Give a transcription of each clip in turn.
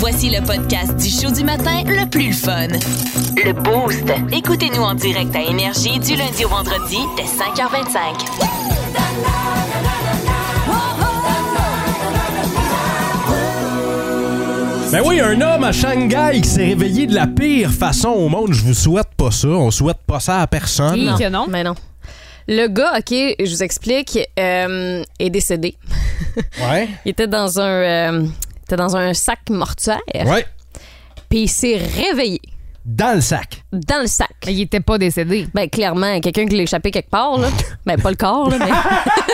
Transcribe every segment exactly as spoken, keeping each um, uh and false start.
Voici le podcast du show du matin le plus le fun. Le Boost. Écoutez-nous en direct à Énergie du lundi au vendredi dès cinq heures vingt-cinq. Ben oui, un homme à Shanghai qui s'est réveillé de la pire façon au monde. Je vous souhaite pas ça. On souhaite pas ça à personne. Non, que non. mais non. Le gars, OK, je vous explique, euh, est décédé. Ouais. Il était dans un, euh, était dans un sac mortuaire. Ouais. Puis il s'est réveillé Dans le sac. dans le sac. Mais il était pas décédé. Ben, clairement, quelqu'un qui l'a échappé quelque part, là. Ben, pas le corps, là, mais...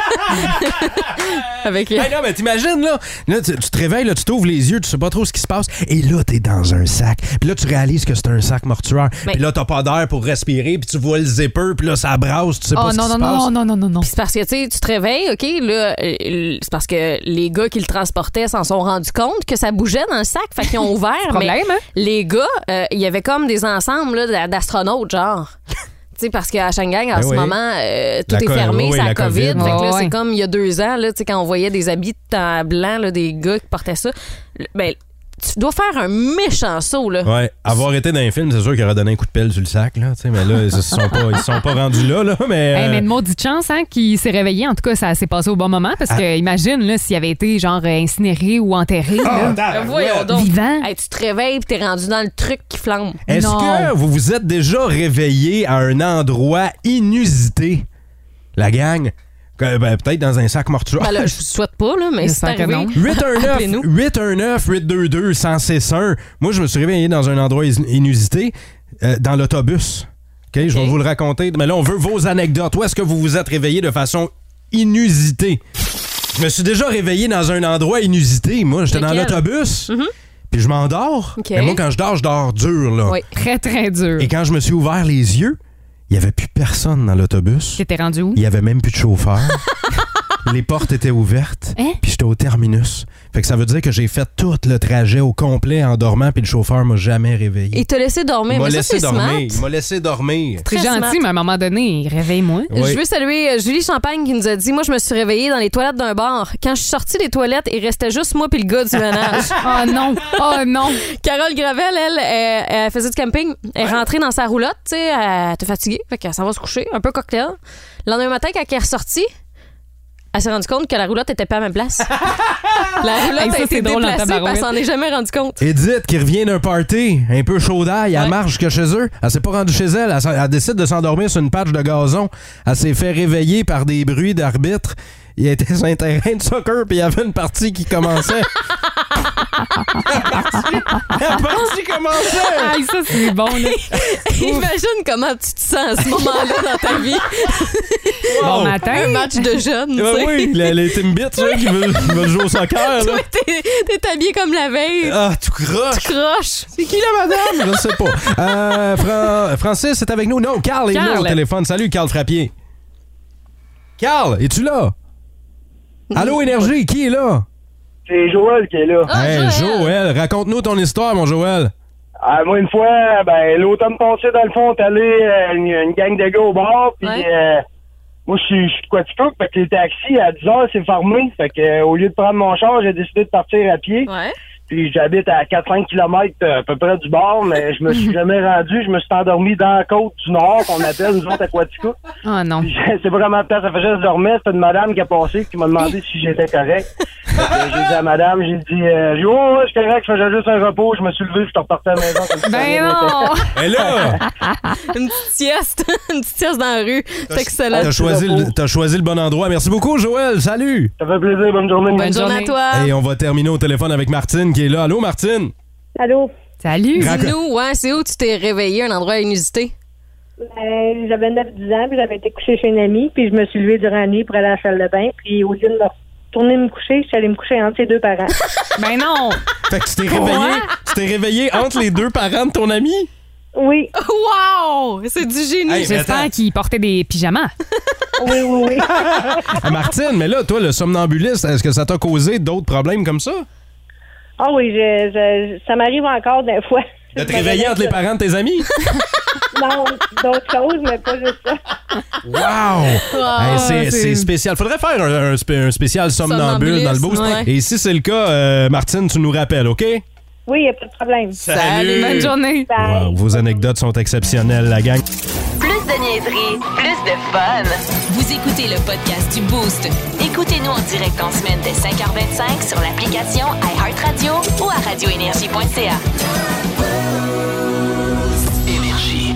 Avec... Hey, non, mais t'imagines, là, là tu, tu te réveilles, là, tu t'ouvres les yeux, tu sais pas trop ce qui se passe, et là, t'es dans un sac. Puis là, tu réalises que c'est un sac mortuaire. Mais- Puis là, t'as pas d'air pour respirer, puis tu vois le zipper, puis là, ça brasse, tu sais pas Oh ce non, qui non, se passe. non, non, non, non, non. Puis c'est parce que, tu sais, tu te réveilles, OK, là, euh, c'est parce que les gars qui le transportaient s'en sont rendus compte que ça bougeait dans le sac, fait qu'ils ont ouvert. Problème, mais hein? les gars, euh, il y avait comme des ensembles là, d'a- d'astronautes, genre. Tu sais, parce qu'à Shanghai, en Ben ce oui. moment, euh, tout La est co- fermé, oui, c'est la la COVID. COVID. Fait que là, Ouais, c'est ouais. comme il y a deux ans, là, tu sais, quand on voyait des habits en blanc, là, des gars qui portaient ça. Ben, tu dois faire un méchant saut, là. Ouais, avoir été dans un film, c'est sûr qu'il aurait donné un coup de pelle sur le sac, là, tu sais, mais là, ils se sont pas, ils se sont pas rendus là, là, mais... Hey, euh, mais une maudite chance hein, qu'il s'est réveillé. En tout cas, ça s'est passé au bon moment parce Ah. que imagine là, s'il avait été genre euh, incinéré ou enterré. Ah, là. tabarouette. Voyons donc. Vivant. Hey, tu te réveilles puis t'es rendu dans le truc qui flambe. Est-ce Non. que vous vous êtes déjà réveillé à un endroit inusité, la gang? Que, ben, peut-être dans un sac mortuaire. Ben là, je vous souhaite pas, là, mais c'est J'espère que arrivé. non. huit un neuf Appelez-nous. huit un neuf huit deux deux un zéro six un. Moi, je me suis réveillé dans un endroit is- inusité, euh, dans l'autobus. OK, je vais OK. vous le raconter. Mais là, on veut vos anecdotes. Où est-ce que vous vous êtes réveillé de façon inusitée? Je me suis déjà réveillé dans un endroit inusité. Moi, j'étais dans Lequel? l'autobus, puis je m'endors. OK. Mais moi, quand je dors, je dors dur, là. Oui. Très, très dur. Et quand je me suis ouvert les yeux, il n'y avait plus personne dans l'autobus. T'étais rendu où? Il n'y avait même plus de chauffeur. Les portes étaient ouvertes. Hein? Puis j'étais au terminus. Fait que ça veut dire que j'ai fait tout le trajet au complet en dormant, puis le chauffeur m'a jamais réveillé. Il t'a laissé dormir. Il m'a Mais ça, laissé c'est dormir. smart. Il m'a laissé dormir. Très Très gentil, smart. mais à un moment donné, réveille-moi. Oui. Je veux saluer euh, Julie Champagne qui nous a dit « Moi, je me suis réveillée dans les toilettes d'un bar. Quand je suis sortie des toilettes, il restait juste moi puis le gars du ménage. Oh non! Oh non! » Carole Gravel, elle, elle, elle faisait du camping. Elle est rentrée dans sa roulotte, tu sais, elle était fatiguée. Fait qu'elle s'en va se coucher, un peu cocktail. Le lendemain matin, quand elle est ressortie, elle s'est rendue compte que la roulotte était pas à la même place. La roulotte Hey, ça, a été c'est drôle en déplacée, puis elle tabarouette. s'en est jamais rendue compte. Edith, qui revient d'un party, un peu chaud d'ail, elle Ouais. marche jusque chez eux. Elle s'est pas rendue chez elle. Elle, s'en- elle décide de s'endormir sur une patch de gazon. Elle s'est fait réveiller par des bruits d'arbitre. Il était sur un terrain de soccer, puis il y avait une partie qui commençait. la, partie, la partie commençait! Aïe, ça, c'est bon, là. Imagine comment tu te sens à ce moment-là dans ta vie. Bon Wow. matin. Un match de jeunes, tu Ben sais. oui, les, les Timbits là, qui, veulent, qui veulent jouer au soccer. Là. Toi, t'es, t'es habillé comme la veille. Ah, tu croches! Tu croches. C'est qui la madame? Je sais pas. Euh, Fran- Francis est avec nous. Non, Carl est là Carl. au téléphone. Salut, Carl Frappier. Carl, es-tu là? Allô, Énergie, qui est là? C'est Joël qui est là. Ah, Hey, Joël. Joël, raconte-nous ton histoire, mon Joël. Ah, moi, une fois, ben, l'automne passé, dans le fond, on est allé euh, une, une gang de gars au bar, puis Ouais. euh, moi, je suis je suis de Quaticook, fait que les taxis, à dix heures, c'est fermé. Fait que, euh, au lieu de prendre mon char, j'ai décidé de partir à pied. Ouais. Puis j'habite à quatre à cinq kilomètres à peu près du bar, mais je me suis jamais rendu. Je me suis endormi dans la côte du Nord, qu'on appelle, nous autres, à Quaticook. Oh non. Puis, c'est vraiment le temps, ça fait juste dormir. C'était une madame qui a passé, qui m'a demandé si j'étais correct. Fait que j'ai dit à madame, j'ai dit, euh, j'ai dit, oh, ouais, je suis correct, je faisais juste un repos. Je me suis levé, je suis reparti à la maison. comme si Ben rien non! Et là, Une petite sieste. Une petite sieste dans la rue. C'est excellent. t'as choisi, le- t'as choisi le bon endroit. Merci beaucoup, Joël. Salut. Ça fait plaisir, bonne journée. Bonne journée à toi. Et on va terminer au téléphone avec Martine qui est là. Allô, Martine? Allô? Salut! Dis-nous, ouais, c'est où tu t'es réveillé, un endroit inusité? Ben, j'avais neuf dix ans, puis j'avais été coucher chez une amie, puis je me suis levée durant la nuit pour aller à la salle de bain, puis au lieu de me retourner me coucher, je suis allée me coucher entre ses deux parents. Ben non! Fait que tu t'es réveillé, tu t'es réveillé entre les deux parents de ton ami? Oui, Wow! C'est du génie. Hey, mais J'espère attends. qu'il portait des pyjamas. oui, oui, oui. Ah, Martine, mais là, toi, le somnambulisme, est-ce que ça t'a causé d'autres problèmes comme ça? Ah oui, je, je- ça m'arrive encore des fois. De te réveiller entre les parents de tes amis? Non, d'autres choses, mais pas juste ça. Wow! Hey, c'est, c'est spécial. Faudrait faire un, un spé- un spécial somnambule dans le boost. Somnambulisme, ouais. Et si c'est le cas, euh, Martine, tu nous rappelles, OK? Oui, il n'y a pas de problème. Salut. Bonne journée. Bye. Wow, vos anecdotes sont exceptionnelles, la gang. Plus de niaiserie, plus de fun. Vous écoutez le podcast du Boost. Écoutez-nous en direct en semaine dès cinq heures vingt-cinq sur l'application iHeartRadio ou à radio énergie point c a. Énergie.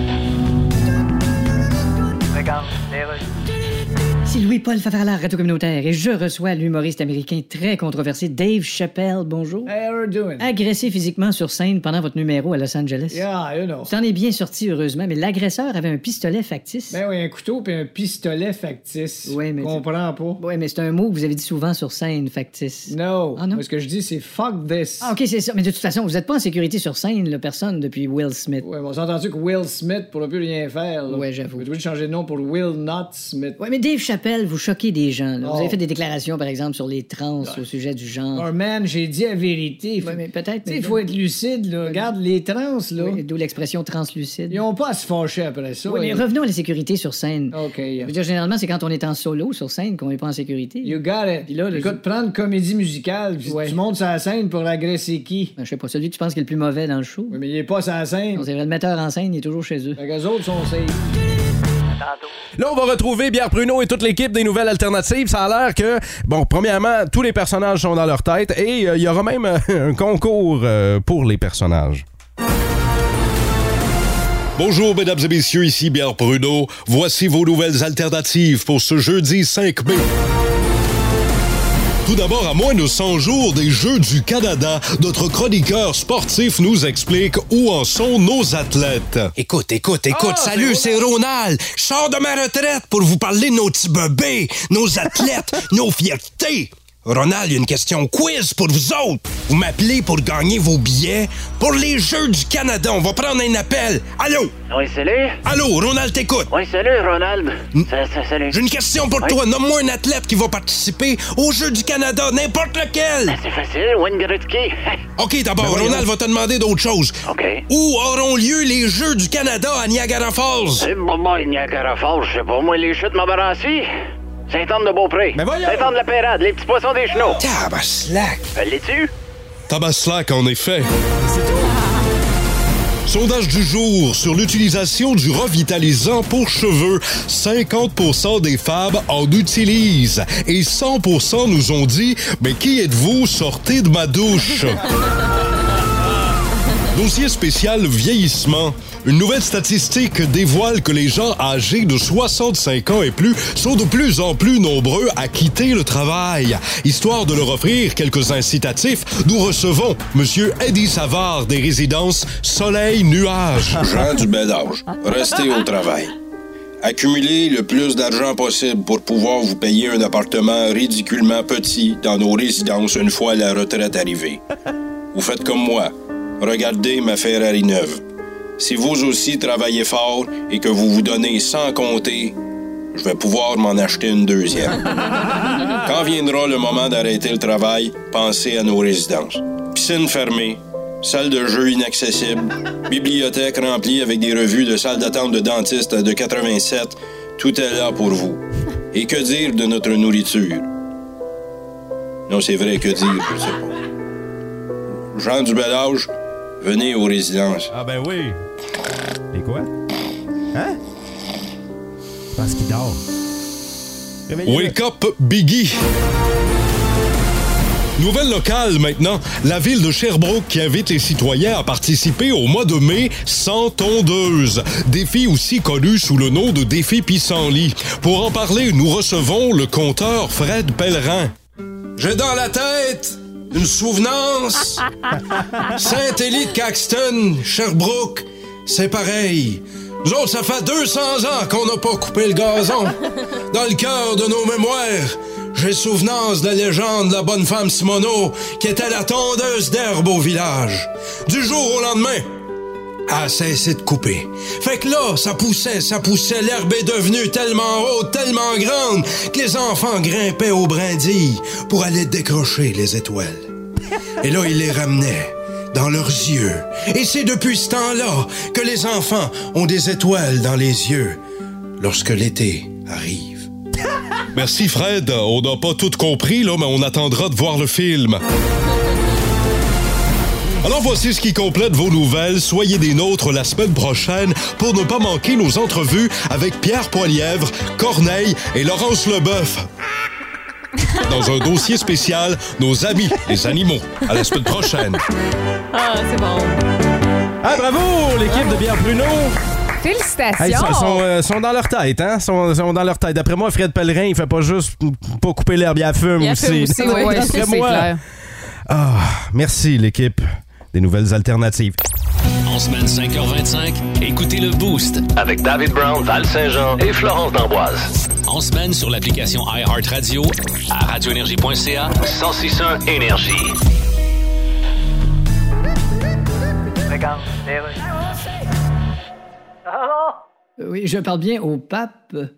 Regarde, Ici Louis-Paul Favarlard, Radio Communautaire, et je reçois l'humoriste américain très controversé Dave Chappelle. Bonjour. Hey, how are you doing? Agressé physiquement sur scène pendant votre numéro à Los Angeles. Yeah, you know. Tu t'en es bien sorti, heureusement, mais l'agresseur avait un pistolet factice. Ben oui, un couteau puis un pistolet factice. Oui, mais... Comprends pas. Oui, mais c'est un mot que vous avez dit souvent sur scène, factice. No. Ah non? Ce que je dis, c'est fuck this. Ah, OK, c'est ça. Mais de toute façon, vous n'êtes pas en sécurité sur scène, là, personne, depuis Will Smith. Ouais, mais on s'est entendu que Will Smith pourra plus rien faire. Là. Ouais, j'avoue. Tu veux changer de nom pour Will Not Smith. Ouais, mais Dave Chappelle, vous choquez des gens. Là. Oh. Vous avez fait des déclarations, par exemple, sur les trans ouais. au sujet du genre. Oh man, j'ai dit la vérité. Ouais, mais peut-être. Tu sais, il faut être lucide, là. Regarde, les trans, là. Oui, d'où l'expression translucide. Ils ont pas à se fâcher après ça. Oui, mais hein. revenons à la sécurité sur scène. OK. Je veux dire, généralement, c'est quand on est en solo sur scène qu'on n'est pas en sécurité. You got it. Puis là, le- Écoute, prends une comédie musicale, puis Ouais. tu montes sur la scène pour agresser qui? Ben, je sais pas, celui que tu penses qui est le plus mauvais dans le show. Oui, mais il est pas sur la scène. Non, c'est vrai, le metteur en scène, il est toujours chez eux. Fait qu'eux autres sont safe. Là, on va retrouver Bière Pruneau et toute l'équipe des Nouvelles Alternatives. Ça a l'air que, bon, premièrement, tous les personnages sont dans leur tête et il euh, y aura même euh, un concours euh, pour les personnages. Bonjour, mesdames et messieurs, ici Bière Pruneau. Voici vos nouvelles alternatives pour ce jeudi cinq mai. Tout d'abord, à moins de cent jours des Jeux du Canada, notre chroniqueur sportif nous explique où en sont nos athlètes. Écoute, écoute, écoute, Ah, salut, c'est c'est Ronald. Je sors de ma retraite pour vous parler de nos petits bébés, nos athlètes, nos fiertés. Ronald, il y a une question quiz pour vous autres. Vous m'appelez pour gagner vos billets pour les Jeux du Canada. On va prendre un appel. Allô? Oui, salut. Allô, Ronald t'écoute. Oui, salut, Ronald. Ça, ça, salut. J'ai une question pour Oui. toi. Nomme-moi un athlète qui va participer aux Jeux du Canada, n'importe lequel. Ben, c'est facile, Wayne Gretzky. OK, d'abord, Ben, voyons. Ronald va te demander d'autres choses. OK. Où auront lieu les Jeux du Canada à Niagara Falls? Eh, bon, bon, Niagara Falls, je sais pas, moi, les chutes Montmorency. Sainte-Anne-de-Beaupré. Mais voyons. Sainte-Anne-de-la-Pérade, les petits poissons des chenaux. Tabaslac. Euh, L'es-tu? Tabaslac, en effet. Sondage du jour sur l'utilisation du revitalisant pour cheveux. cinquante pour cent des femmes en utilisent. Et cent pour cent nous ont dit « Mais qui êtes-vous? Sortez de ma douche! » Dossier spécial vieillissement. Une nouvelle statistique dévoile que les gens âgés de soixante-cinq ans et plus sont de plus en plus nombreux à quitter le travail. Histoire de leur offrir quelques incitatifs, nous recevons M. Eddie Savard des résidences Soleil-Nuage. Gens du bel âge, restez au travail. Accumulez le plus d'argent possible pour pouvoir vous payer un appartement ridiculement petit dans nos résidences une fois la retraite arrivée. Vous faites comme moi. Regardez ma Ferrari neuve. Si vous aussi travaillez fort et que vous vous donnez sans compter, je vais pouvoir m'en acheter une deuxième. Quand viendra le moment d'arrêter le travail, pensez à nos résidences. Piscine fermée, salle de jeu inaccessible, bibliothèque remplie avec des revues de salles d'attente de dentistes de quatre-vingt-sept, tout est là pour vous. Et que dire de notre nourriture? Non, c'est vrai, que dire, je sais pas. Gens du bel âge, venez aux résidences. Ah ben oui. Et quoi? Hein? Parce qu'il dort. Réveillez-le. Wake up, Biggie! Nouvelle locale maintenant, la ville de Sherbrooke qui invite les citoyens à participer au mois de mai sans tondeuse. Défi aussi connu sous le nom de défi pissenlit. Pour en parler, nous recevons le conteur Fred Pellerin. J'ai dans la tête une souvenance. Saint-Élie de Caxton, Sherbrooke, c'est pareil. Nous autres, ça fait deux cents ans qu'on n'a pas coupé le gazon. Dans le cœur de nos mémoires, j'ai souvenance de la légende de la bonne femme Simoneau qui était la tondeuse d'herbe au village. Du jour au lendemain, elle a cessé de couper. Fait que là, ça poussait, ça poussait, l'herbe est devenue tellement haute, tellement grande que les enfants grimpaient aux brindilles pour aller décrocher les étoiles. Et là, ils les ramenaient dans leurs yeux. Et c'est depuis ce temps-là que les enfants ont des étoiles dans les yeux lorsque l'été arrive. Merci Fred, on n'a pas tout compris là, mais on attendra de voir le film. Alors voici ce qui complète vos nouvelles. Soyez des nôtres la semaine prochaine pour ne pas manquer nos entrevues avec Pierre Poilièvre, Corneille et Laurence Leboeuf. Dans un dossier spécial, nos amis, les animaux. À la semaine prochaine. Ah, c'est bon. Ah, bravo, l'équipe de Pierre Pruneau. Félicitations! Hey, ils sont, euh, sont dans leur tête, hein? Sont, sont dans leur tête. D'après moi, Fred Pellerin, il fait pas juste pas couper l'herbe, il a fume Il a aussi. fume aussi, ouais, ouais, D'après c'est moi. clair. Ah, merci, l'équipe des nouvelles alternatives. En semaine cinq heures vingt-cinq, écoutez le Boost avec David Brown, Val Saint-Jean et Florence D'Amboise. En semaine sur l'application iHeartRadio, à radio énergie point c a, cent six point un Énergie. Regarde, Euh, oui, je parle bien au pape. Euh,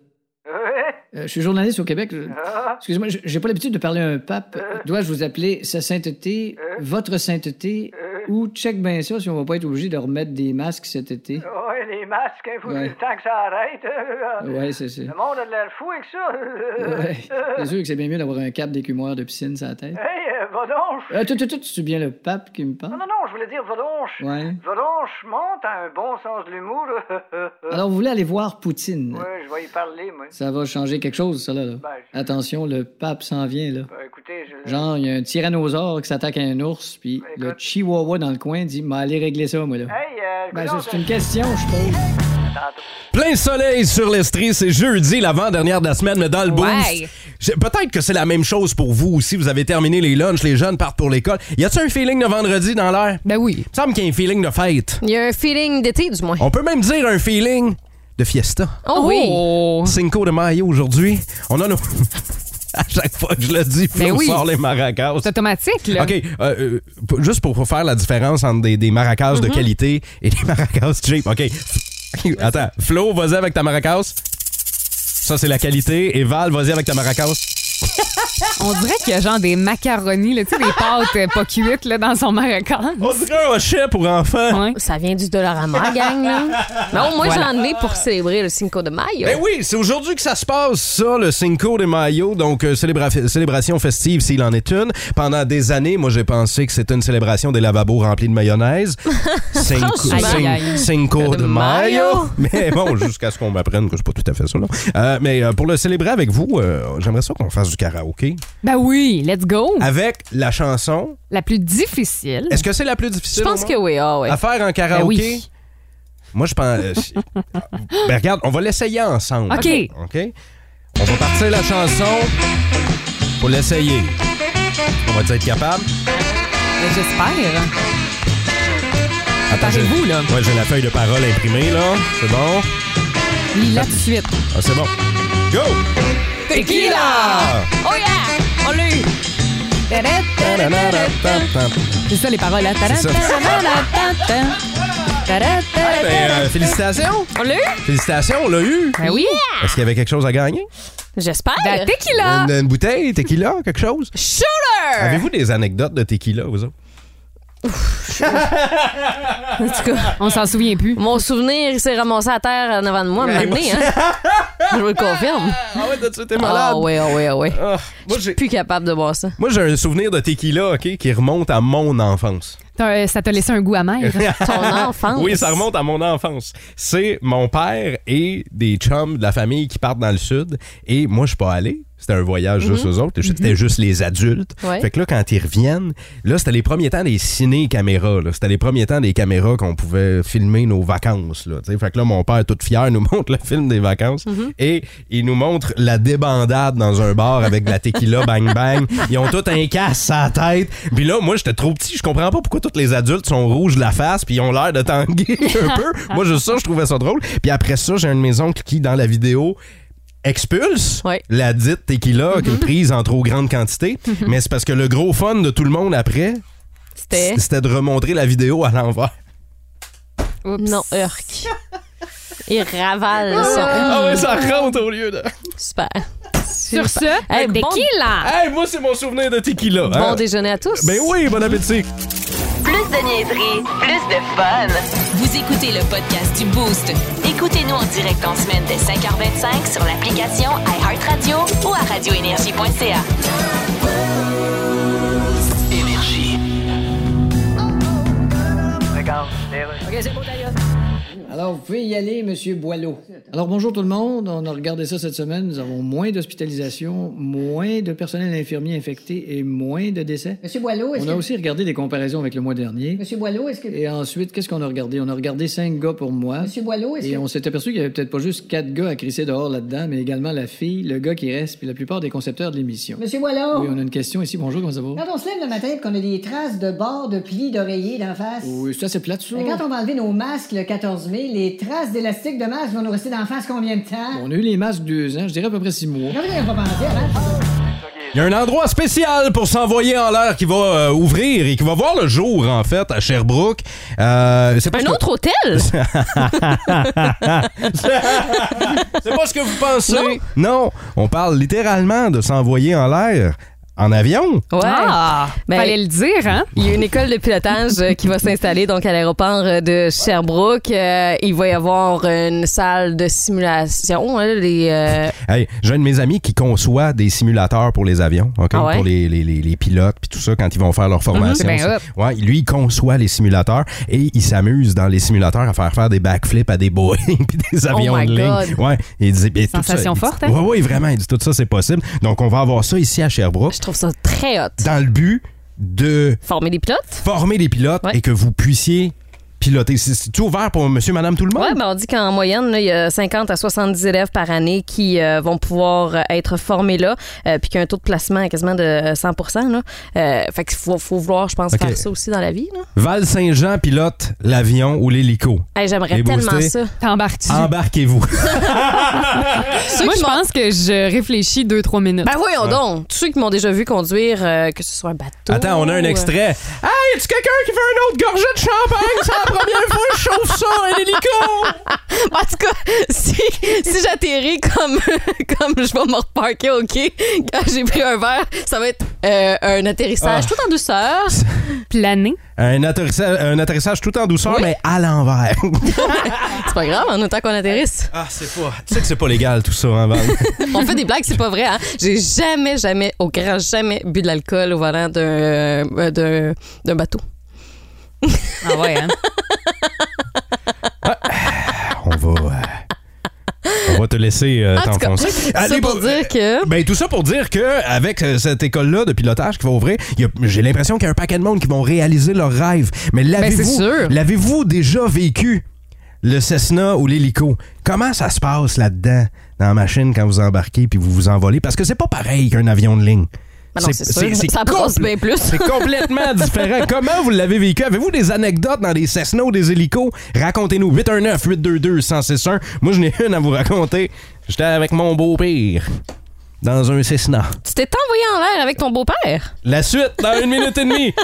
je suis journaliste au Québec. Je- Excusez-moi, je- j'ai pas l'habitude de parler à un pape. Dois-je vous appeler Sa Sainteté, Votre Sainteté, ou check bien ça si on va pas être obligé de remettre des masques cet été? Ouais, les masques, il faut Ouais. le temps que ça arrête. Ouais, c'est ça. Le monde a de l'air fou avec ça. Ouais. C'est sûr que c'est bien mieux d'avoir un cap d'écumoire de piscine sur la tête. Hey, euh, va donc. Euh, tout, tout, tout, c'est bien le pape qui me parle? Non, non, non, je voulais dire, va donc. Ouais. Va donc, je monte à un bon sens de l'humour. Alors, vous voulez aller voir Poutine? Ouais, je vais y parler, moi. Ça va changer quelque chose, ça, là. là. Ben, Attention, le pape s'en vient, là. Ben, écoutez, je... Genre, il y a un tyrannosaure qui s'attaque à un ours, puis le chihuahua dans le coin dit « M'a aller régler ça, moi, là. Hey, euh... Ben, coudonc, c'est c'est une question, je pose. Plein soleil sur l'Estrie, c'est jeudi, l'avant-dernière de la semaine, mais dans le Ouais. boost. Je- Peut-être que c'est la même chose pour vous aussi. Vous avez terminé les lunchs, les jeunes partent pour l'école. Y a-tu un feeling de vendredi dans l'air? Ben oui. Il me semble qu'il y a un feeling de fête. Il y a un feeling d'été, du moins. On peut même dire un feeling de fiesta. Oh, oui! Cinco de Mayo aujourd'hui. On a nos... À chaque fois que je le dis, Ben Flo oui. sort les maracas. C'est automatique, là. OK, euh, euh, p- juste pour faire la différence entre des, des maracas de qualité et des maracas cheap. OK. Attends, Flo, vas-y avec ta maracas. Ça, c'est la qualité. Et Val, vas-y avec ta maracas. On dirait qu'il y a genre des macaronis, là, tu sais, des pâtes euh, pas cuites là, dans son maracas. On dirait un hochet pour enfants. Ouais. Ça vient du Dollarama, gang, là. Mais au moins, Voilà. j'en ai pour célébrer le Cinco de Mayo. Ben oui, c'est aujourd'hui que ça se passe, ça, le Cinco de Mayo. Donc, euh, célébra- célébration festive, s'il en est une. Pendant des années, moi, j'ai pensé que c'était une célébration des lavabos remplis de mayonnaise. Cinco, Franchement. cin- Aïe, aïe, aïe. Cinco De de Mayo. Mayo. Mais bon, jusqu'à ce qu'on m'apprenne que c'est pas tout à fait ça, non? Euh, mais euh, pour le célébrer avec vous, euh, j'aimerais ça qu'on fasse du karaoké. Ben oui, let's go. Avec la chanson. La plus difficile. Est-ce que c'est la plus Je difficile? pense au que monde? oui, ah ouais. À faire en karaoké? Ben oui. Moi, je pense. euh, si- ben, regarde, on va l'essayer ensemble. OK. OK? On va partir la chanson pour l'essayer. On va être capable? Ben, j'espère. Attends, j'ai- Préparez-vous, là. Ouais, j'ai la feuille de parole imprimée, là. C'est bon? Lis-la tout de suite. Ah, c'est bon. Go! Tequila! Oh yeah! On l'a eu! C'est ça les paroles. Hein? C'est ça. Eh ben, euh, félicitations! On l'a eu? Félicitations, on l'a eu! Ben oui. Est-ce qu'il y avait quelque chose à gagner? J'espère. Ben, tequila! Une, une bouteille, tequila, quelque chose? Shooter! Avez-vous des anecdotes de tequila, vous autres? En tout cas, On s'en souvient plus. mon souvenir, il s'est ramassé à terre en avant de moi, Ouais, maintenant, hein? Je vous le confirme. Ah ouais, t'as-tu été malade? Ah ouais, ah ouais, ah ouais. Ah, moi, Je j'ai... suis plus capable de boire ça. Moi, j'ai un souvenir de tequila, OK, qui remonte à mon enfance. T'as- Ça t'a laissé un goût amer. Ton enfance. Oui, ça remonte à mon enfance. C'est mon père et des chums de la famille qui partent dans le sud. Et moi, je suis pas allé. C'était un voyage juste aux autres. C'était juste les adultes. Ouais. Fait que là, quand ils reviennent, là, c'était les premiers temps des ciné-caméras. là. C'était les premiers temps des caméras qu'on pouvait filmer nos vacances. Là, t'sais. Fait que là, mon père, tout fier, nous montre le film des vacances. Et il nous montre la débandade dans un bar avec de la tequila bang bang. Ils ont tout un casse à la tête. Puis là, moi, j'étais trop petit. Je comprends pas pourquoi tous les adultes sont rouges de la face puis ils ont l'air de tanguer un peu. Moi, juste ça, je trouvais ça drôle. Puis après ça, j'ai un de mes oncles qui, dans la vidéo, expulse Ouais. la dite tequila qui est prise en trop grande quantité. Mais c'est parce que le gros fun de tout le monde après, C'était. c'était de remontrer la vidéo à l'envers. Oups. Non, Urk. Il ravale ça. Ah ouais, ça rentre au lieu de... Super. Sur ce, Hey, bon- tequila! Hey, moi, c'est mon souvenir de tequila. Bon hein. déjeuner à tous. Ben oui, bon appétit. Plus de niaiserie, plus de fun. Vous écoutez le podcast du Boost. Écoutez-nous en direct en semaine dès cinq heures vingt-cinq sur l'application iHeartRadio ou à radio énergie point c a. Énergie. OK, c'est bon, d'ailleurs. Alors, vous pouvez y aller, M. Boileau. Alors, bonjour tout le monde. On a regardé ça cette semaine. Nous avons moins d'hospitalisations, moins de personnel infirmier infecté et moins de décès. M. Boileau, est-ce On que... a aussi regardé des comparaisons avec le mois dernier. M. Boileau, est-ce que... Et ensuite, qu'est-ce qu'on a regardé? On a regardé cinq gars pour moi. M. Boileau, est-ce Et que... on s'est aperçu qu'il y avait peut-être pas juste quatre gars à crisser dehors là-dedans, mais également la fille, le gars qui reste, puis la plupart des concepteurs de l'émission. M. Boileau! Oui, on a une question ici. Bonjour, comment ça va? Quand on se lève le matin et qu'on a des traces de bords de plis d'oreiller d'en face... Oui, ça, c'est plate, ça. Mais quand on va enlever nos masques le quatorze mai, les traces d'élastique de masque vont nous rester d'en face combien de temps? On a eu les masques deux ans, je dirais à peu près six mois. Non, mais on va pas penser, hein? Il y a un endroit spécial pour s'envoyer en l'air qui va euh, ouvrir et qui va voir le jour, en fait, à Sherbrooke. Euh, c'est pas Un ce que- autre hôtel? C'est pas ce que vous pensez. Non, on parle littéralement de s'envoyer en l'air en avion. Ouais. Ah, Ben, fallait le dire, hein? Il y a une école de pilotage euh, qui va s'installer donc à l'aéroport euh, de Sherbrooke. Euh, il va y avoir une salle de simulation. Hein, les, euh, Hey, j'ai un de mes amis qui conçoit des simulateurs pour les avions, ok, Ah ouais? pour les, les, les, les pilotes puis tout ça quand ils vont faire leur formation. Mhm, c'est bien Ça. Ouais, lui il conçoit les simulateurs et il s'amuse dans les simulateurs à faire faire des backflips à des Boeing puis des avions Oh my de ligne. God. Ouais, il dit et tout Sensation ça, forte, il hein? dit, ouais, ouais, vraiment, il dit tout ça c'est possible. Donc on va avoir ça ici à Sherbrooke. je trouve ça très hot. Dans le but de Former des pilotes? former des pilotes Ouais. et que vous puissiez piloter. C'est- C'est-tu ouvert pour monsieur, madame, tout le monde? Oui, ben on dit qu'en moyenne, là, il y a cinquante à soixante-dix élèves par année qui euh, vont pouvoir euh, être formés là, euh, puis qu'il y a un taux de placement quasiment de cent pour cent. Là. Euh, fait qu'il faut, faut vouloir, je pense, Ok. faire ça aussi dans la vie. Là. Val-Saint-Jean pilote l'avion ou l'hélico. Hey, j'aimerais Les tellement boostés. ça. T'embarques-tu? Embarquez-vous. Ceux Moi, qui je m'ont- pense que je réfléchis deux, trois minutes. Ben voyons donc. Tous ceux qui m'ont déjà vu conduire, euh, que ce soit un bateau. Attends, on a un euh, extrait. Hey, y a-tu quelqu'un qui veut une autre gorgée de champagne? C'est la première fois que je chauffe ça, un hélico! En tout cas, si, si j'atterris comme, comme je vais me reparker au quai, quand j'ai pris un verre, ça va être euh, un atterrissage Ah. tout en douceur. Plané. Un atterrissage, un atterrissage tout en douceur, Oui. mais à l'envers. C'est pas grave, en autant qu'on atterrisse. Ah, c'est pas. Tu sais que c'est pas légal tout ça, hein, Val? On fait des blagues, c'est pas vrai. Hein? J'ai jamais, jamais, au grand jamais bu de l'alcool au volant d'un, euh, d'un, d'un bateau. Ah ouais, hein? On va. euh, On va te laisser euh, En tout cas, t'enfoncer. ça Allez, pour bah, dire que... Ben, tout ça pour dire que avec euh, cette école-là de pilotage qui va ouvrir, il y a- j'ai l'impression qu'il y a un paquet de monde qui vont réaliser leur rêve. Mais l'avez-vous, c'est sûr. l'avez-vous déjà vécu, le Cessna ou l'hélico? Comment ça se passe là-dedans, dans la machine, quand vous embarquez puis vous vous envolez? Parce que c'est pas pareil qu'un avion de ligne. Ben non, c'est sûr. Ça brosse bien plus. C'est complètement différent. Comment vous l'avez vécu? Avez-vous des anecdotes dans des Cessna ou des hélicos? Racontez-nous. huit un neuf, huit deux deux, un zéro six un. Moi, je n'ai une à vous raconter. J'étais avec mon beau-père dans un Cessna. Tu t'es envoyé en l'air avec ton beau-père? La suite, dans une minute et demie.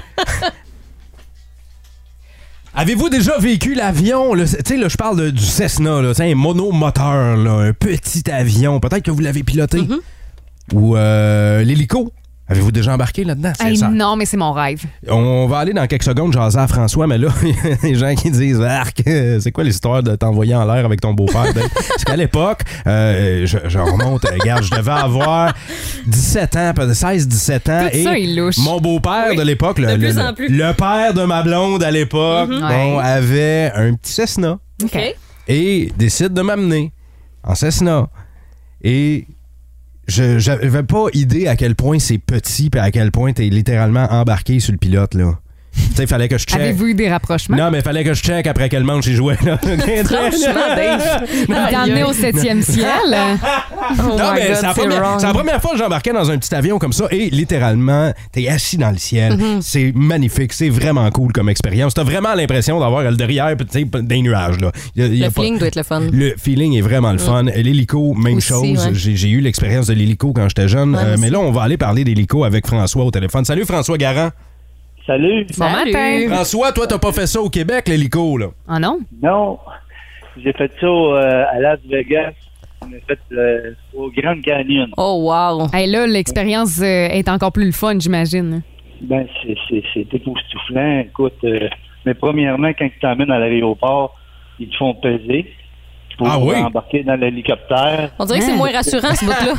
Avez-vous déjà vécu l'avion? Tu sais, là, je parle de- du Cessna, là, tu sais, un monomoteur, là, un petit avion. Peut-être que vous l'avez piloté. Mm-hmm. Ou euh, l'hélico. Avez-vous déjà embarqué là-dedans? C'est Hey, ça. non, mais c'est mon rêve. On va aller dans quelques secondes jaser à François, mais là, il y a des gens qui disent Arc, c'est quoi l'histoire de t'envoyer en l'air avec ton beau-père? Ben, parce qu'à l'époque, euh, je, je remonte, regarde, je devais avoir dix-sept ans, peut-être seize dix-sept ans. Tout et ça est louche. mon beau-père Oui, de l'époque, le, de plus le- en plus. le père de ma blonde à l'époque, Mhm. bon, Ouais. avait un petit Cessna OK. et décide de m'amener en Cessna. Et je j'avais pas idée à quel point c'est petit et à quel point t'es littéralement embarqué sur le pilote, là. Tu sais, il fallait que je check. Avez-vous eu des rapprochements? Non, mais il fallait que je check après quel manche il jouait, là. Franchement, Dave. Il t'a emmené au septième ciel. Oh Non, my mais God, c'est la, c'est première, wrong. c'est la première fois que j'embarquais dans un petit avion comme ça et littéralement, t'es assis dans le ciel. Mm-hmm. C'est magnifique, c'est vraiment cool comme expérience. T'as vraiment l'impression d'avoir le derrière tu sais, des nuages, là. Y a- y a Le pas- feeling doit être le fun. Le feeling est vraiment le fun. L'hélico, même Aussi, chose. ouais. J'ai, j'ai eu l'expérience de l'hélico quand j'étais jeune. Ouais, Euh, moi mais aussi. là, on va aller parler d'hélico avec François au téléphone. Salut François Garand. Salut. Bon Salut. matin. François, toi, t'as pas fait ça au Québec, l'hélico, là? Ah non? Non, j'ai fait ça euh, à Las Vegas. On a fait euh, au Grand Canyon. Oh, wow. Hey, là, l'expérience euh, est encore plus le fun, j'imagine. Ben, c'est, c'est, c'est époustouflant. Écoute, euh, mais premièrement, quand ils t'emmènent à l'aéroport, ils te font peser. pour Ah oui? embarquer dans l'hélicoptère. On dirait que c'est moins rassurant, ce bout-là.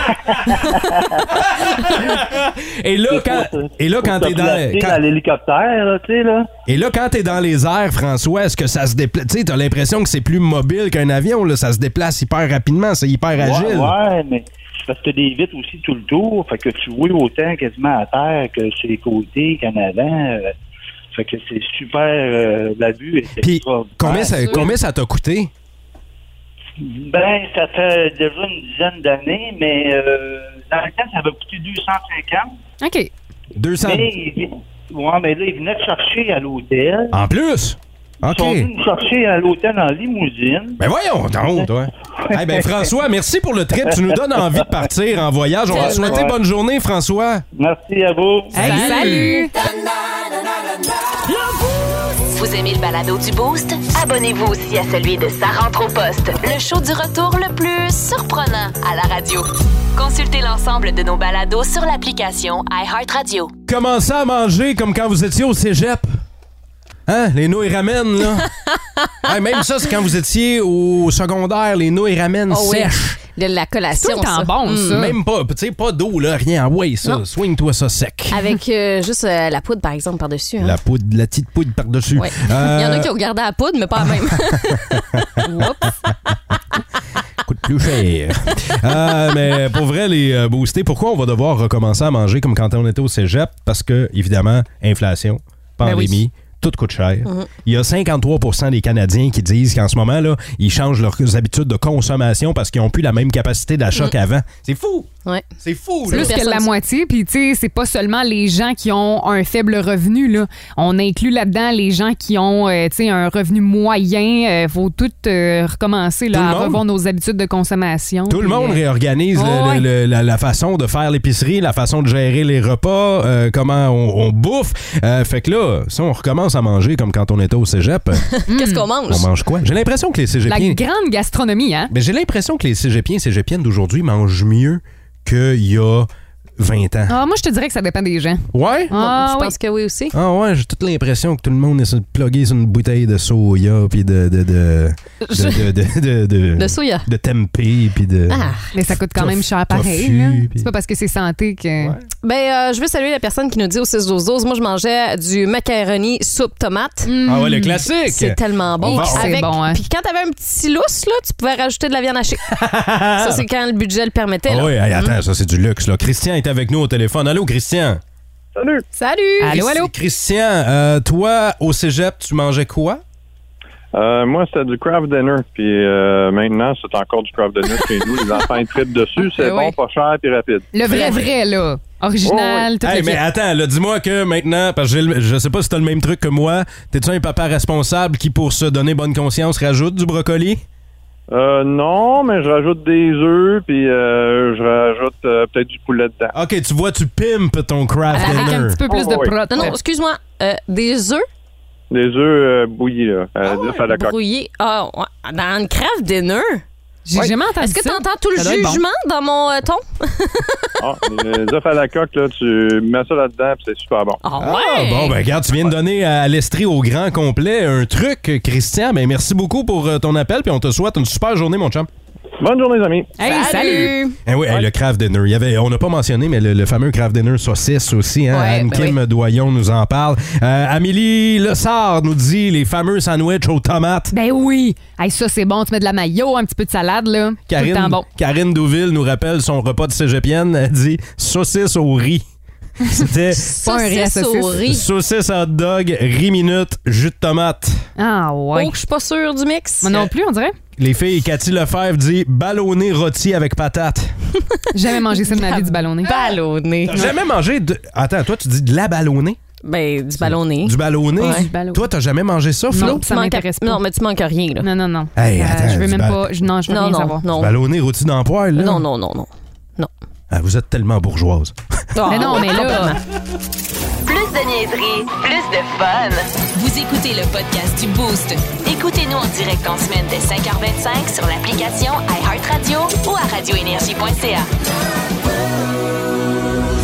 Et là, quand, et là, quand t'es dans, quand... dans l'hélicoptère, là, tu sais, là. Et là, quand t'es dans les airs, François, est-ce que ça se déplace? Tu sais, t'as l'impression que c'est plus mobile qu'un avion, là. Ça se déplace hyper rapidement, c'est hyper agile. Ouais, ouais, mais parce que t'as des vitres aussi tout le tour, fait que tu roules autant quasiment à terre que sur les côtés qu'en avant. Euh, fait que c'est super, euh, la vue est Puis, combien ça, combien ça t'a coûté? Ben, ça fait déjà une dizaine d'années, mais euh, dans le temps, ça va coûter deux cent cinquante. OK. deux cents. Mais, il- ouais, mais là, ils venaient te chercher à l'hôtel. En plus? OK. Ils sont venus me chercher à l'hôtel en limousine. Ben voyons donc, toi. Eh ben François, merci pour le trip. Tu nous donnes envie de partir en voyage. On va te souhaiter bonne journée, François. Merci à vous. Salut. Salut! Vous aimez le balado du Boost? Abonnez-vous aussi à celui de Sa rentre au poste, le show du retour le plus surprenant à la radio. Consultez l'ensemble de nos balados sur l'application iHeartRadio. Commencez à manger comme quand vous étiez au cégep. Hein? Les nouilles ramen, là. Hey, même ça, c'est quand vous étiez au secondaire, les nouilles ramen Oh oui. sèches. De la collation, C'est tout le temps ça. bon, ça. Mm. Même pas, tu sais, pas d'eau, là, rien. Ouais, ça. Non. Swing-toi ça sec. Avec euh, juste euh, la poudre, par exemple, par-dessus. Hein. La poudre, la petite poudre par-dessus. Ouais. Euh, Il y en a qui ont gardé la poudre, mais pas la même. Oups. coûte plus cher. euh, mais pour vrai, les euh, boostés, pourquoi on va devoir recommencer à manger comme quand on était au cégep? Parce que, évidemment, inflation, pandémie, Ben oui. tout coûte cher. Mhm. Il y a cinquante-trois pour cent des Canadiens qui disent qu'en ce moment, là, ils changent leurs habitudes de consommation parce qu'ils n'ont plus la même capacité d'achat Mhm. qu'avant. C'est fou! Ouais. C'est fou! Plus là. que la moitié, puis tu sais, c'est pas seulement les gens qui ont un faible revenu, là. On inclut là-dedans les gens qui ont, euh, tu sais, un revenu moyen. Euh, faut tout euh, recommencer, là, Tout le à monde. revoir nos habitudes de consommation. Tout le puis, monde euh, réorganise le- ouais, ouais. le- la, la façon de faire l'épicerie, la façon de gérer les repas, euh, comment on, on bouffe. Euh, fait que là, si on recommence à manger comme quand on était au cégep, Qu'est-ce qu'on mange? on mange quoi? J'ai l'impression que les La cégepiens... grande gastronomie, hein? Mais j'ai l'impression que les cégepiens et cégepiennes d'aujourd'hui mangent mieux qu'il y a vingt ans. Ah, moi, je te dirais que ça dépend des gens. Ouais? Ah, je oui. pense que oui aussi. Ah ouais, j'ai toute l'impression que tout le monde est sur- plugué sur une bouteille de soya puis de de de Je- de de de, de, De soya. de tempeh puis de Ah. Mais ça coûte quand Tof- même cher pareil. tofu, là. puis- C'est pas parce que c'est santé que... Ben, euh, je veux saluer la personne qui nous dit au six douze douze. Moi, je mangeais du macaroni soupe tomate. Ah ouais, le classique. C'est tellement bon. On va- C'est Avec- bon, hein? Puis quand t'avais un petit lousse, là, tu pouvais rajouter de la viande hachée. Ça, c'est quand le budget le permettait. Ah Là. oui, hey, attends, Mm. ça c'est du luxe là. Christian est avec nous au téléphone. Allô Christian. Salut. Salut. Allô, allô? Christ- Christian, euh, toi au cégep, tu mangeais quoi? Euh, moi, c'était du craft dinner. Puis euh, maintenant, c'est encore du craft dinner chez nous. Les enfants, ils trippent dessus. C'est Eh bon, oui. pas cher puis rapide. Le vrai, vrai, là. Original, tout Hey, le mais kit. attends, là, dis-moi que maintenant, parce que j'ai le- je sais pas si t'as le même truc que moi, t'es-tu un papa responsable qui, pour se donner bonne conscience, rajoute du brocoli? Euh, non, mais je rajoute des œufs, puis euh, je rajoute euh, peut-être du poulet dedans. Ok, tu vois, tu pimpes ton craft Avec dinner. un petit peu plus Oh, de oui. prot. Non, non, excuse-moi. Euh, des œufs Des œufs euh, bouillis, là. Euh, d'œufs à la coque. brouillés. Ah, ouais. Dans une craft dinner. J'ai jamais entendu Est-ce que ça. t'entends tout le Ça doit être bon. jugement dans mon euh, ton? Ah, les œufs à la coque, là, tu mets ça là-dedans, puis c'est super bon. Ah Ah, ouais. bon, ben regarde, tu viens de donner à l'Estrie au grand complet un truc, Christian. Ben merci beaucoup pour euh, ton appel, puis on te souhaite une super journée, mon chum. Bonne journée, les amis. Hey, salut! Eh oui, hey, le craft dinner. Il y avait, on n'a pas mentionné, mais le, le fameux craft dinner saucisse aussi. Hein? Ouais, Anne-Kim ben Doyon nous en parle. Euh, Amélie Lessard nous dit les fameux sandwichs aux tomates. Ben oui! Hey, ça, c'est bon. Tu mets de la mayo, un petit peu de salade, là. Tout le Karine, temps bon. Karine Douville nous rappelle son repas de cégepienne. Elle dit saucisse au riz. C'était Pas un riz à Saucisse au saucisse. riz. saucisse hot dog, riz minute, jus de tomate. Ah, ouais. Oh, je suis pas sûre du mix. Moi non plus, on dirait. Les filles, Cathy Lefebvre dit ballonné rôti avec patate. Jamais mangé ça de ma vie, du ballonné. Ballonné. T'as jamais mangé de. Attends, toi, tu dis de la ballonnée? Ben, du ballonné. Du ballonné? Ouais. Du ballon. Toi, t'as jamais mangé ça, Flo? Non, ça Tu manques- m'intéresse pas. Non, mais tu manques rien, là. Non, non, non. Hey, Euh, attends, je veux du même bal- pas. je- Non, je veux Non, rien non, savoir. non. Ballonné rôti dans le poêle, là? Non, non, non, non. Non. Ah, vous êtes tellement bourgeoise. Mais non, mais là. Plus de niaiserie, plus de fun. Vous écoutez le podcast du Boost. Écoutez-nous en direct en semaine dès cinq heures vingt-cinq sur l'application iHeartRadio ou à radio énergie point c a.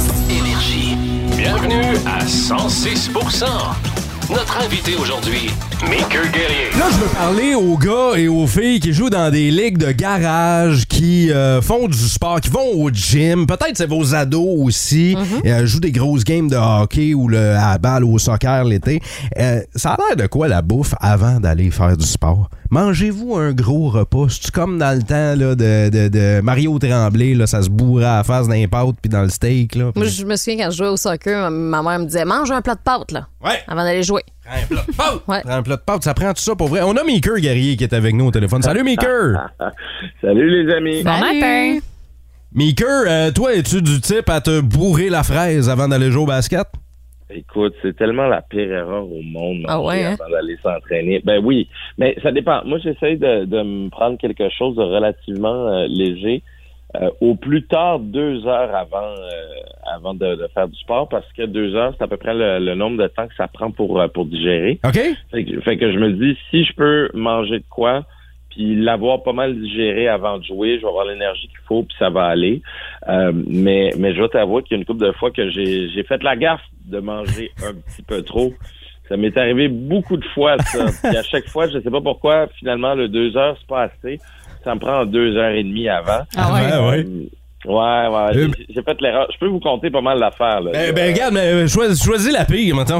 Énergie. Bienvenue à cent six pour cent. Notre invité aujourd'hui, Maker Guerrier. Là, je veux parler aux gars et aux filles qui jouent dans des ligues de garage, qui euh, font du sport, qui vont au gym. Peut-être c'est vos ados aussi. Mm-hmm. euh, jouent des grosses games de hockey ou le, à la balle ou au soccer l'été. Euh, ça a l'air de quoi la bouffe avant d'aller faire du sport? Mangez-vous un gros repas? C'est comme dans le temps là, de, de, de Mario Tremblay, là, ça se bourrait à la face d'un pâte puis dans le steak. Là, pis... Moi, je me souviens quand je jouais au soccer, ma mère me disait mange un plat de pâtes là, ouais. avant d'aller jouer. Prends un plat de pâtes. Ouais. Prends un plat de pâtes. Ça prend tout ça pour vrai. On a Maker Guerrier qui est avec nous au téléphone. Salut Maker! Salut les amis! Bon matin! Maker, euh, toi, es-tu du type à te bourrer la fraise avant d'aller jouer au basket? Écoute, c'est tellement la pire erreur au monde ah ouais, hein? avant d'aller s'entraîner. Ben oui, mais ça dépend. Moi, j'essaye de, de me prendre quelque chose de relativement euh, léger euh, au plus tard deux heures avant euh, avant de, de faire du sport, parce que deux heures, c'est à peu près le, le nombre de temps que ça prend pour pour digérer. OK. Fait que, fait que je me dis, si je peux manger de quoi, puis l'avoir pas mal digéré avant de jouer, je vais avoir l'énergie qu'il faut, puis ça va aller. Euh, mais mais je dois t'avouer qu'il y a une couple de fois que j'ai j'ai fait la gaffe de manger un petit peu trop. Ça m'est arrivé beaucoup de fois, ça. Puis à chaque fois, je sais pas pourquoi, finalement, le deux heures, c'est pas assez. Ça me prend deux heures et demie avant. Ah ouais, euh, ouais. Ouais, ouais. J'ai, j'ai fait l'erreur. Je peux vous compter pas mal d'affaires, là. Ben, ben regarde, mais choisis, choisis la pire, mettons.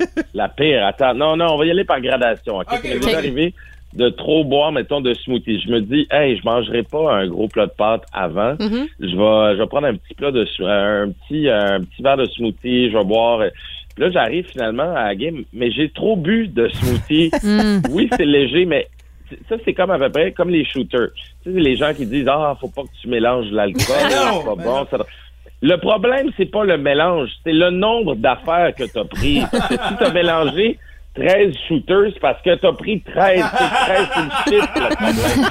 La pire, attends. Non, non, on va y aller par gradation. OK? Okay, Ça m'est okay. arrivé de trop boire, mettons, de smoothie. Je me dis, hey, je mangerai pas un gros plat de pâtes avant. Mm-hmm. Je vais, je vais prendre un petit plat de, un petit, un petit verre de smoothie. Je vais boire. Puis là, j'arrive finalement à la game, mais j'ai trop bu de smoothie. Oui, c'est léger, mais ça, c'est comme à peu près comme les shooters. Tu sais, les gens qui disent, ah, faut pas que tu mélanges l'alcool. Non, c'est pas bon. Ça... Le problème, c'est pas le mélange, c'est le nombre d'affaires que t'as pris. Parce que si t'as mélangé treize shooters, c'est parce que t'as pris treize. C'est treize, c'est le chiffre, le problème.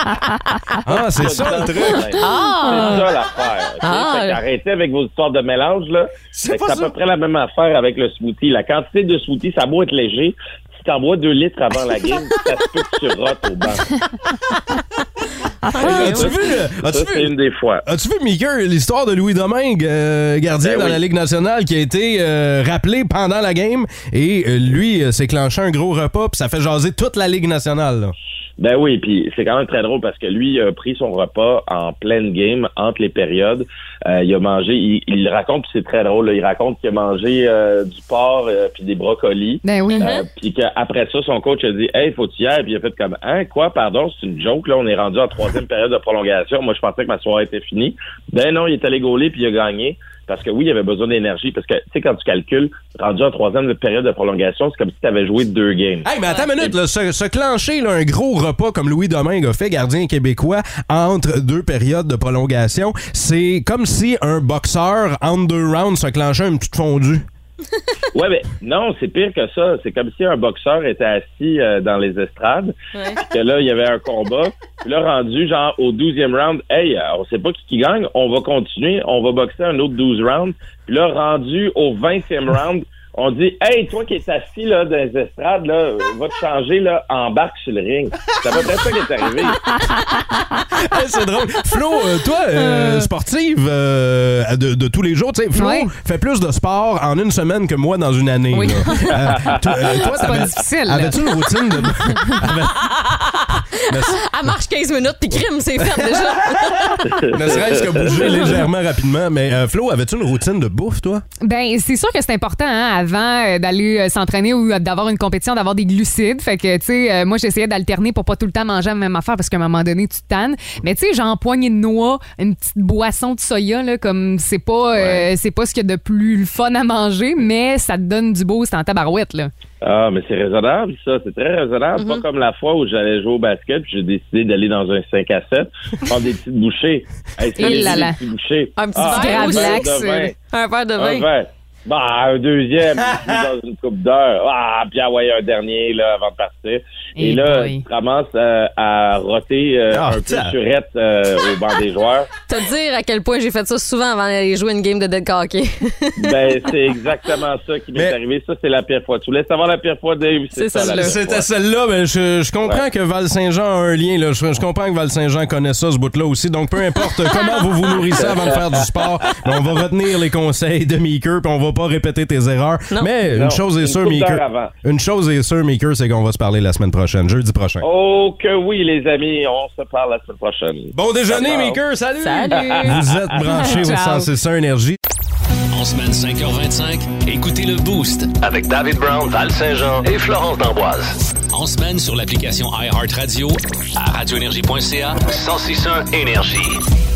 Ah, c'est ça, le truc. Ah. C'est ça l'affaire. Okay? Ah. Fait qu'arrêtez avec vos histoires de mélange, là. C'est Fait que pas c'est à ça. peu près la même affaire avec le smoothie. La quantité de smoothie, ça a beau être léger. Si t'en bois deux litres avant la game, ça se peut que tu rotes au banc. Hey, as-tu vu, le- as-tu Ça, vu- c'est une des fois. As-tu vu, Maker, l'histoire de Louis Domingue, euh, gardien Ben dans oui. la Ligue nationale, qui a été euh, rappelé pendant la game et euh, lui euh, s'est clenché un gros repas puis ça fait jaser toute la Ligue nationale. Là. Ben oui, puis c'est quand même très drôle parce que lui il a pris son repas en pleine game, entre les périodes. Euh, il a mangé, il, il le raconte, puis c'est très drôle. Là, il raconte qu'il a mangé euh, du porc euh, puis des brocolis. Ben oui. Euh, puis qu'après ça, son coach a dit « Hey, faut tu y aller? » Puis il a fait comme « Hein, quoi, pardon, c'est une joke, là, on est rendu en troisième période de prolongation. Moi, je pensais que ma soirée était finie. » Ben non, il est allé gauler puis il a gagné. Parce que oui, il avait besoin d'énergie. Parce que, tu sais, quand tu calcules, rendu en troisième période de prolongation, c'est comme si tu avais joué deux games. Hey, mais attends une minute, là, se, se clencher là, un gros repas comme Louis Domingue a fait, gardien québécois, entre deux périodes de prolongation, c'est comme si un boxeur, entre deux rounds, se clenchait une petite fondue. Ouais, mais non, c'est pire que ça. C'est comme si un boxeur était assis euh, dans les estrades, Ouais. que là, il y avait un combat. Puis là, rendu genre au douzième round, hey, euh, on sait pas qui, qui gagne, on va continuer, on va boxer un autre douze rounds. Puis là, rendu au vingtième round, on dit, hey, toi qui es assis là dans les estrades, là, euh, va te changer, là, embarque sur le ring. C'est à peu près ça qui est arrivé. Hey, c'est drôle. Flo, euh, toi, euh, sportive euh, de, de tous les jours, tu sais, Flo Ouais. fait plus de sport en une semaine que moi dans une année. Oui. là. Euh, toi, euh, toi, C'est pas t'avais- difficile, là. Avais-tu une routine de... Avais- Mais- Elle marche quinze minutes, puis crime, c'est fait déjà. ne serait-ce que bouger légèrement rapidement. Mais euh, Flo, avais-tu une routine de bouffe, toi? Ben, c'est sûr que c'est important, hein, avant euh, d'aller euh, s'entraîner ou euh, d'avoir une compétition, d'avoir des glucides. Fait que, tu sais, euh, moi, j'essayais d'alterner pour pas tout le temps manger la même affaire parce qu'à un moment donné, tu te tannes. Mais, tu sais, genre, poignée de noix, une petite boisson de soya, là, comme c'est pas, euh, c'est pas ce qu'il y a de plus fun à manger, mais ça te donne du boost en tabarouette, là. Ah, mais c'est raisonnable, ça. C'est très raisonnable. Mm-hmm. Pas comme la fois où j'allais jouer au basket puis j'ai décidé d'aller dans un cinq à sept prendre des petites bouchées. Hey, c'est Et des, là des là. petites bouchées. Un petit Ah, verre un aussi. verre de vin. Un verre de Un vin. verre. Bah, un deuxième, dans une coupe d'heure. Ah, puis ah ouais, un dernier, là, avant de partir. Et, Et là, boy. tu te ramasses euh, à roter euh, Ah, un peu tiens. surette euh, au banc des joueurs. Te dire à quel point j'ai fait ça souvent avant d'aller jouer une game de dead hockey. Ben, c'est exactement ça qui m'est Mais- arrivé. Ça, c'est la pire fois. Tu voulais savoir la pire fois, Dave? C'est ça, la celle-là. pire C'était fois. celle-là, mais je, je comprends Ouais. que Val-Saint-Jean a un lien. Là. Je, je comprends que Val-Saint-Jean connaît ça, ce bout-là aussi. Donc, peu importe comment vous vous nourrissez avant de faire du sport, ben, on va retenir les conseils de Maker puis on va pas répéter tes erreurs. Non. Mais Non, une chose est une sûre, couple d'heures Meeker. avant. Une chose est sûre, Meeker, c'est qu'on va se parler la semaine prochaine, jeudi prochain. Oh que oui, les amis, on se parle la semaine prochaine. Bon déjeuner, Ciao. Meeker, salut! Salut! Vous êtes branchés au Ciao. cent six un Énergie. En semaine cinq heures vingt-cinq, écoutez le Boost avec David Brown, Val Saint-Jean et Florence D'Amboise. En semaine sur l'application iHeartRadio à radio énergie point c a cent six point un Énergie.